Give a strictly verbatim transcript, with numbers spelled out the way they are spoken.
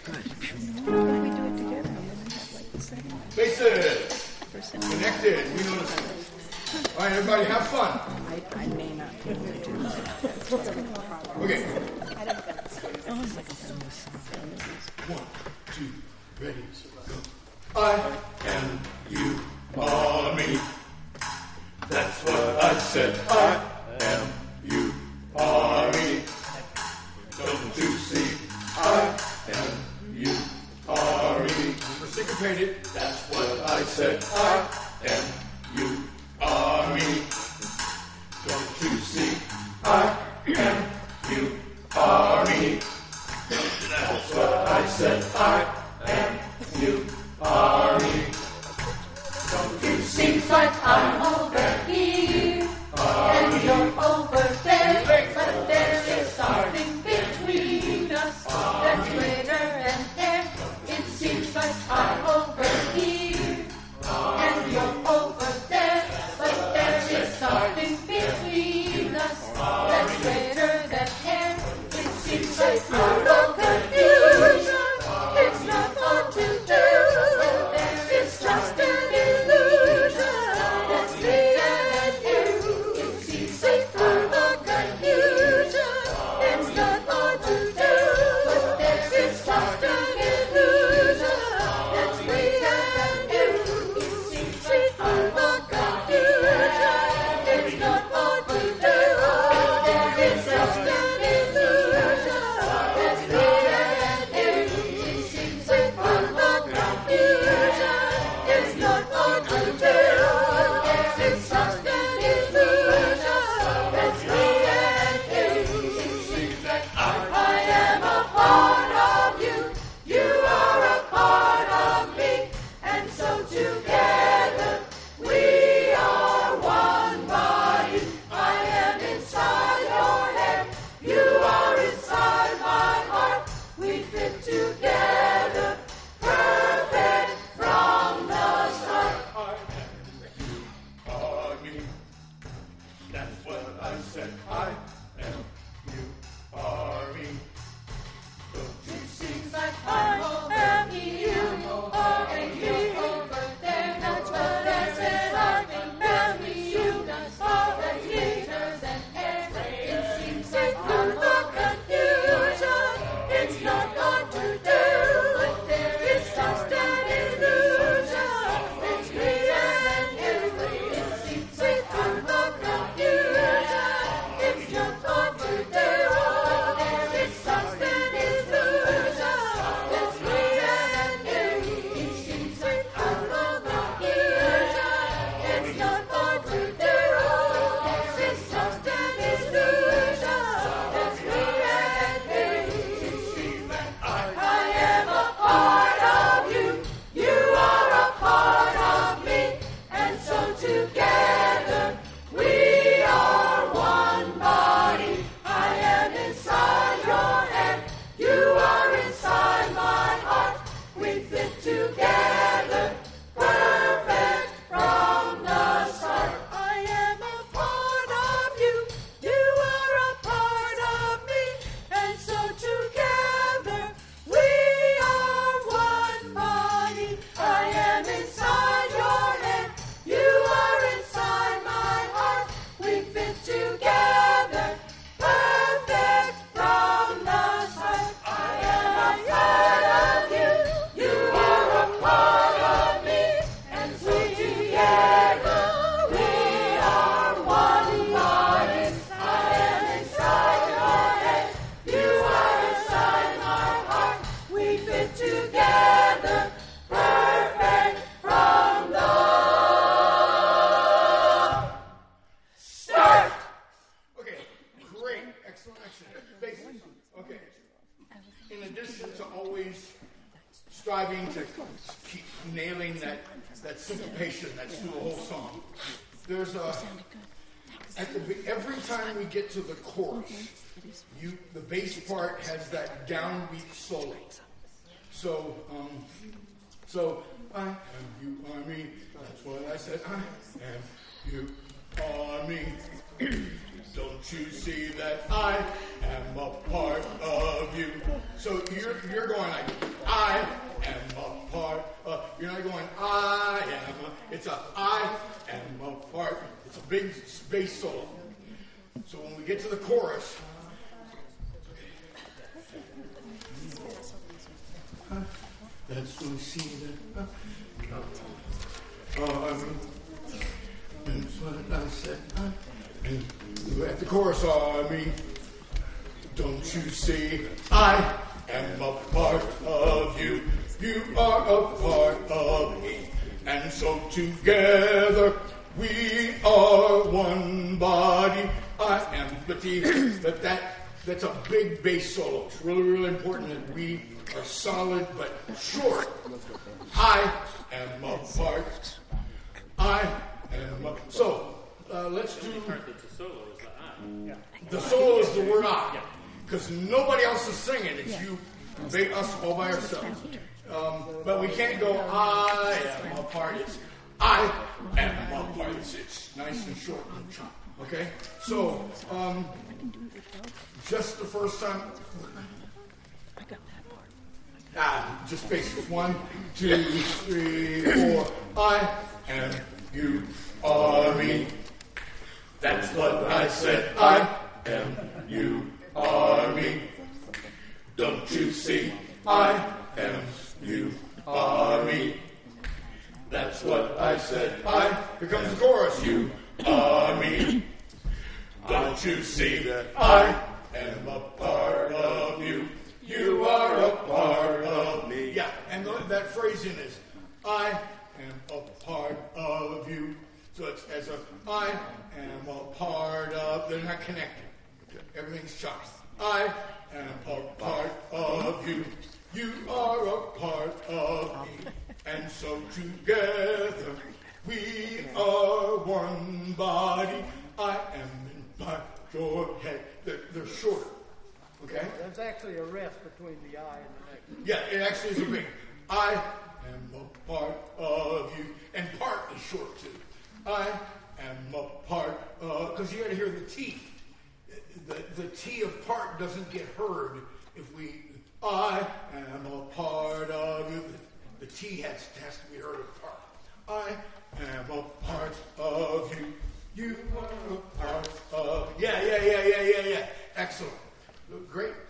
Why don't we do it together and then have like the second one? Faces. Connected. We know this. All right, everybody, have fun. I, I may not be able to do that. Okay. I don't think so. One, two, ready, go. I am you, are me. That's what I said. I am you, are me. Don't you see? I am you, are me. We're syncopated. That's what I said. I am you, are me. Don't you see? I am you, are me. That's what I said. I am you, are me. Don't you see? Like I'm over here and you're over there, but there is something between us that's greater and there. It seems like I'm over here and you're over there, but there is something between us that's greater than air. It seems like full of confusion. It's not hard to do. There is just an illusion that's me and you. It seems like full of confusion. It's not hard to do. But there is just an illusion that's me and you. It seems like full of confusion. It's not hard to do. There is just an illusion that's me and you. It seems like full of confusion. It's not hard to do. There is just an illusion that's me and you. It seems like I am a part of you. You are a part of me. And so together we are one body. I am inside your head. You are inside my heart. We fit together, perfect from the start. I am you, are me. That's what I said. I am you, are me. Don't you It seems like I'm over here, you are me over there. That's what I said. I am me, you are greater than air. It seems like full of confusion. It's not hard to do. But there is just an illusion. It's me and you. It seems like full of confusion. It's not hard to do. There is just an illusion. It's me and you. It seems like full of confusion. It's not hard to do. There is just an illusion. It's me and you. It seems like I am a part of you. You are a part of me. And so together we are one body. I am inside your head. You are inside my heart. We fit together, perfect from the start. I am a part of you. You are a part of me. And so together we are one body. I am inside your head. You are inside my heart. We fit together, perfect from the start. I am a part of you. You are a part of me. And so together we are one body. I am inside your head. You are inside my heart. We fit together, perfect from the start. Okay, great, excellent, excellent. Faces. Okay. In addition to always striving to keep nailing that that syncopation that's through the whole song, there's a at the be- every time we get to the chorus, you the bass part has that downbeat solo. So um, so I am you are me. That's what I said. I am you are me. Don't you see that I am a part of you? So you're you're going like you're not going, I am. It's a, I am a part. It's a big bass solo. So when we get to the chorus, that's when we see that. Um, that's what I said. And at the chorus, I mean, don't you see? I am a part of you. You are a part of me. And so together we are one body. I am the T. That, that, that's a big bass solo. It's really, really important that we are solid but short. I am a part. I am a... So, uh, let's do... The solo is the word I. Because nobody else is singing. It's you, they, us, all by ourselves. Um, but we can't go, I am a part. It's I am a part. It's, it's nice and short and chop. Okay? So, um, just the first time. Ah, just basics. One, two, three, four. I am, you are me. That's what I said. I am, you are me. Don't you see? I am, you are me. That's what I said. I. Here comes the chorus. You are me. Don't you see that I am a part of you? You are a part of me. Yeah, and that phrasing is, I am a part of you. So it's as a, I am a part of, they're not connected. Everything's chopped. I am a part of you. You are a part of me. And so together we are one body. I am in my your head. They're, they're short. Okay? That's actually a rest between the I and the next. Yeah, it actually is a big. I am a part of you. And part is short too. I am a part of, because you got to hear the T. The, the T of part doesn't get heard if we, I am a part of you. The, the T has, has to be heard of part. I am a part of you. You are a part of, yeah, yeah, yeah, yeah, yeah, yeah. Excellent. Great.